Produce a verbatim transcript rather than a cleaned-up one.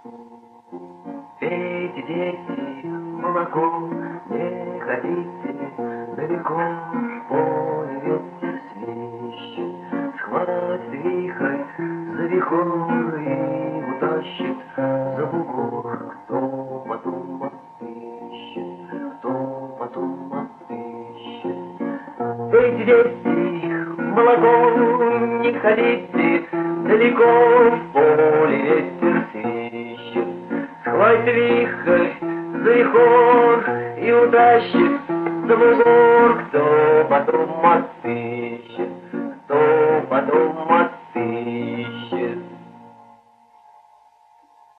Пейте, дети, молоко, не ходите далеко, в поле ветер свищет, схватит вихрь за вихор и утащит за бугор. Кто потом отыщет, кто потом отыщет. Пейте, дети, молоко, не ходите далеко, в поле ветер свищет, схватит вихрь за вихор и утащит за бугор. Кто потом отыщет, кто потом